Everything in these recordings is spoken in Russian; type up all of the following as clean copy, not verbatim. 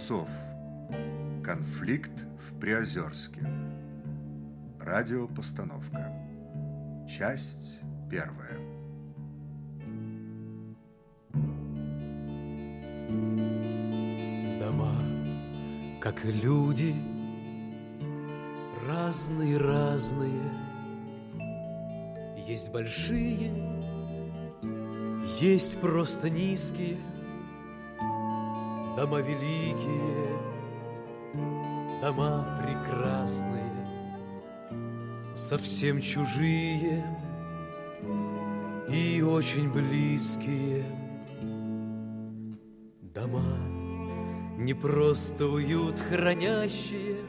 часов. Конфликт в Приозерске. Радиопостановка. Часть первая. Дома, как и люди, разные-разные. Есть большие, есть просто низкие. Дома великие, дома прекрасные, совсем чужие и очень близкие. Дома не просто уют хранящие,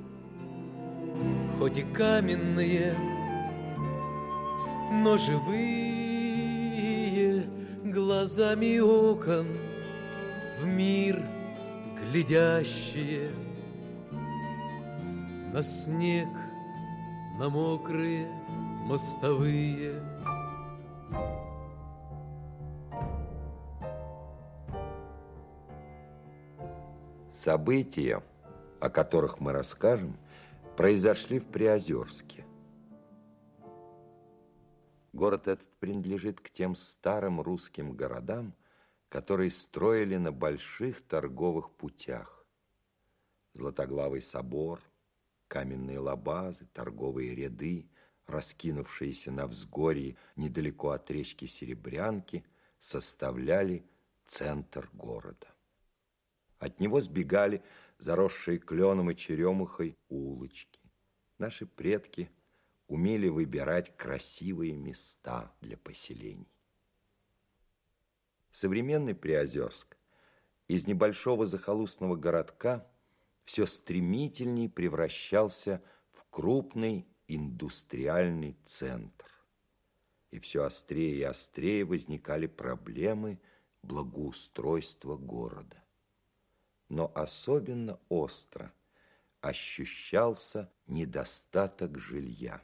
хоть и каменные, но живые глазами окон в мир глядящие, на снег, на мокрые мостовые. События, о которых мы расскажем, произошли в Приозерске. Город этот принадлежит к тем старым русским городам, которые строили на больших торговых путях. Златоглавый собор, каменные лабазы, торговые ряды, раскинувшиеся на взгорье недалеко от речки Серебрянки, составляли центр города. От него сбегали заросшие кленом и черемухой улочки. Наши предки умели выбирать красивые места для поселений. Современный Приозерск из небольшого захолустного городка все стремительнее превращался в крупный индустриальный центр. И все острее и острее возникали проблемы благоустройства города. Но особенно остро ощущался недостаток жилья.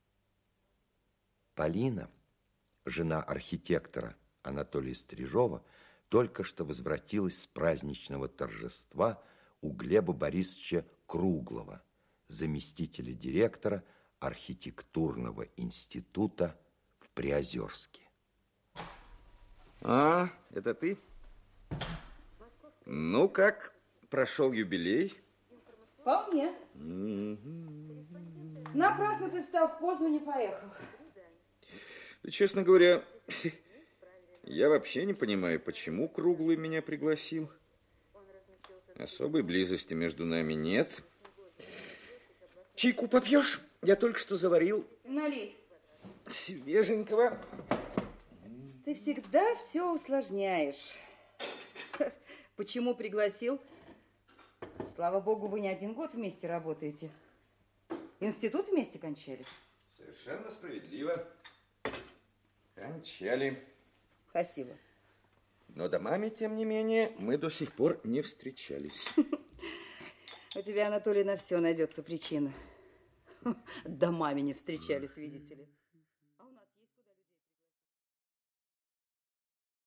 Полина, жена архитектора Анатолия Стрижова, только что возвратилась с праздничного торжества у Глеба Борисовича Круглова, заместителя директора архитектурного института в Приозерске. А, это ты? Ну, как прошел юбилей? Вполне. Напрасно ты встал в позу и не поехал. Да, честно говоря, я вообще не понимаю, почему Круглый меня пригласил. Особой близости между нами нет. Чайку попьешь? Я только что заварил. Налей. Свеженького. Ты всегда все усложняешь. Почему пригласил? Слава богу, вы не один год вместе работаете. Институт вместе кончали? Совершенно справедливо. Кончали. Спасибо. Но домами, тем не менее, мы до сих пор не встречались. У тебя, Анатолий, на все найдется причина. Домами не встречались, видите ли.